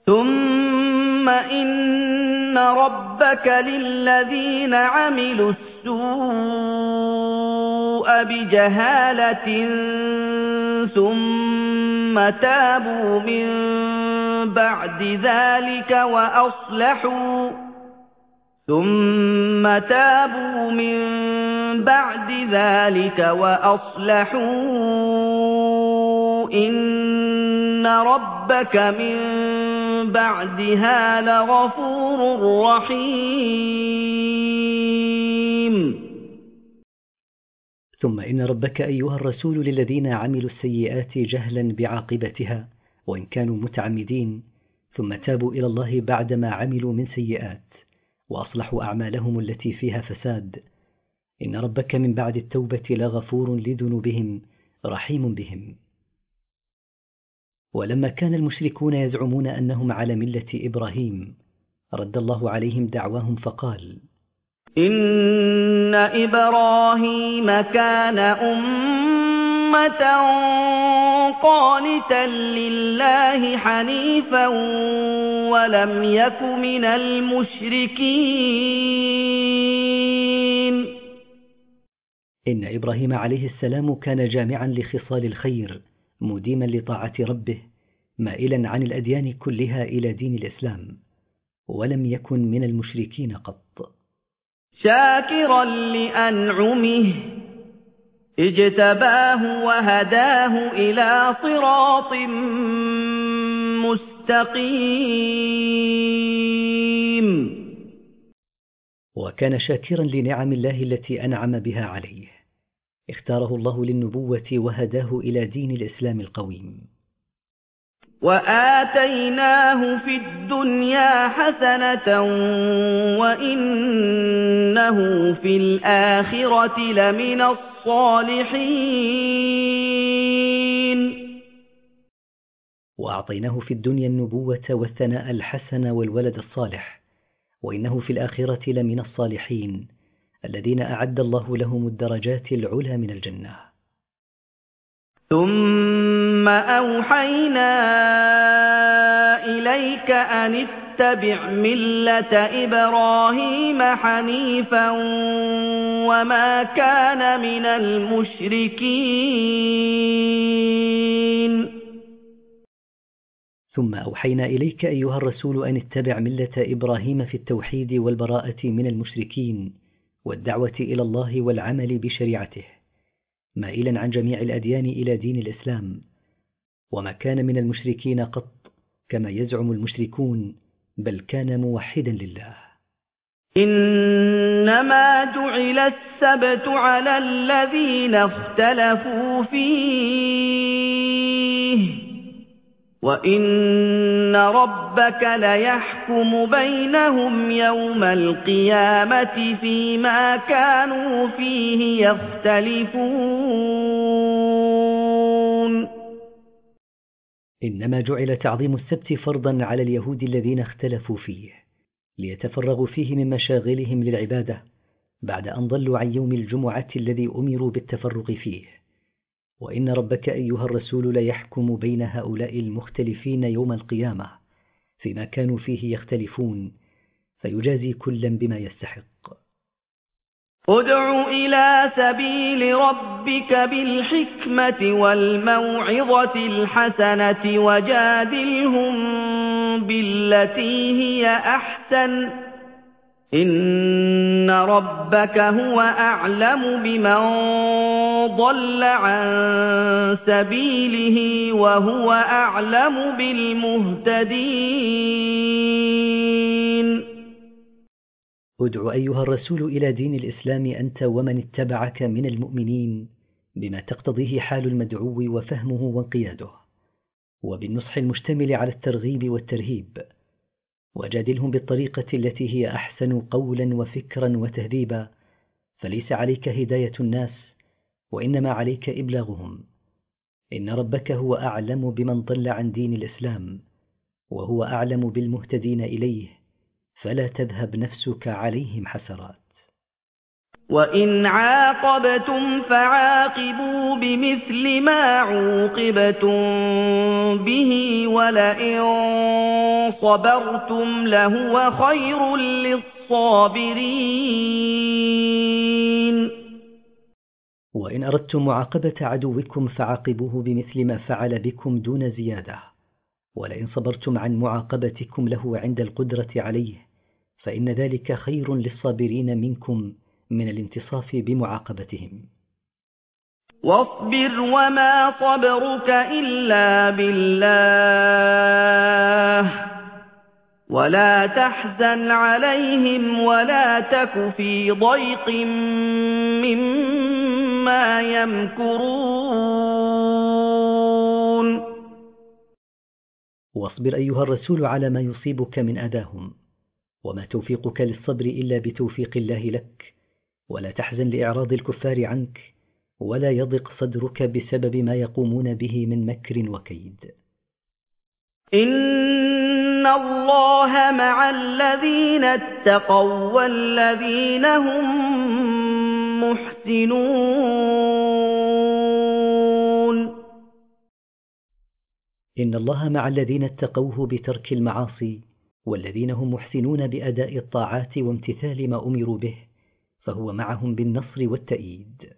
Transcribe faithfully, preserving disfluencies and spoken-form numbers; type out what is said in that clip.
ثم إن ربك للذين عملوا السوء بجهالة ثم تابوا من بعد ذلك وأصلحوا ثم تابوا من بعد ذلك وأصلحوا إن ربك من بعدها لغفور رحيم. ثم إن ربك أيها الرسول للذين عملوا السيئات جهلا بعاقبتها وإن كانوا متعمدين ثم تابوا إلى الله بعدما عملوا من سيئات وأصلحوا أعمالهم التي فيها فساد، إن ربك من بعد التوبة لغفور لذنوبهم رحيم بهم. ولما كان المشركون يزعمون أنهم على ملة إبراهيم رد الله عليهم دعواهم فقال: إن إبراهيم كان أمة قانتا لله حنيفا ولم يك من المشركين. إن إبراهيم عليه السلام كان جامعا لخصال الخير مديما لطاعة ربه مائلا عن الأديان كلها إلى دين الإسلام ولم يكن من المشركين قط. شاكرا لأنعمه اجتباه وهداه إلى صراط مستقيم. وكان شاكرا لنعم الله التي أنعم بها عليه، اختاره الله للنبوة وهداه إلى دين الإسلام القويم. وآتيناه في الدنيا حسنة وإنه في الآخرة لمن الصالحين. وأعطيناه في الدنيا النبوة والثناء الحسن والولد الصالح، وإنه في الآخرة لمن الصالحين الذين أعد الله لهم الدرجات العلى من الجنة. ثم أوحينا إليك أن اتبع ملة إبراهيم حنيفا وما كان من المشركين. ثم أوحينا إليك أيها الرسول أن اتبع ملة إبراهيم في التوحيد والبراءة من المشركين والدعوة إلى الله والعمل بشريعته، مائلا عن جميع الأديان إلى دين الإسلام، وما كان من المشركين قط كما يزعم المشركون، بل كان موحدا لله. إنما جعل السبت على الذين اختلفوا فيه وإن ربك ليحكم بينهم يوم القيامة فيما كانوا فيه يختلفون. إنما جعل تعظيم السبت فرضا على اليهود الذين اختلفوا فيه ليتفرغوا فيه من مشاغلهم للعبادة بعد أن ضلوا عن يوم الجمعة الذي أمروا بالتفرغ فيه. وإن ربك أيها الرسول ليحكم بين هؤلاء المختلفين يوم القيامة فيما كانوا فيه يختلفون فيجازي كلا بما يستحق. ادع إلى سبيل ربك بالحكمة والموعظة الحسنة وجادلهم بالتي هي أحسن إن ربك هو أعلم بمن ضل عن سبيله وهو أعلم بالمهتدين. ادع أيها الرسول إلى دين الإسلام أنت ومن اتبعك من المؤمنين بما تقتضيه حال المدعو وفهمه وانقياده، وبالنصح المشتمل على الترغيب والترهيب، وجادلهم بالطريقة التي هي أحسن قولا وفكرا وتهذيبا، فليس عليك هداية الناس وإنما عليك إبلاغهم. إن ربك هو أعلم بمن ضل عن دين الإسلام وهو أعلم بالمهتدين إليه، فلا تذهب نفسك عليهم حسرات. وإن عاقبتم فعاقبوا بمثل ما عوقبتم به ولئن صَبَرْتُمْ لَهُوَ خَيْرٌ لِّلصَّابِرِينَ وإن أردتم معاقبة عدوكم فعاقبوه بمثل ما فعل بكم دون زيادة، ولئن صبرتم عن معاقبتكم له عند القدرة عليه فإن ذلك خير للصابرين منكم من الانتصاف بمعاقبتهم. واصبر وما صبرك إلا بالله ولا تحزن عليهم ولا تك في ضيق مما يمكرون. واصبر أيها الرسول على ما يصيبك من أذاهم، وما توفيقك للصبر إلا بتوفيق الله لك، ولا تحزن لإعراض الكفار عنك، ولا يضق صدرك بسبب ما يقومون به من مكر وكيد. إن الله مع الذين اتقوا والذين هم محسنون. إن الله مع الذين اتقوه بترك المعاصي والذين هم محسنون بأداء الطاعات وامتثال ما أمروا به، فهو معهم بالنصر والتأييد.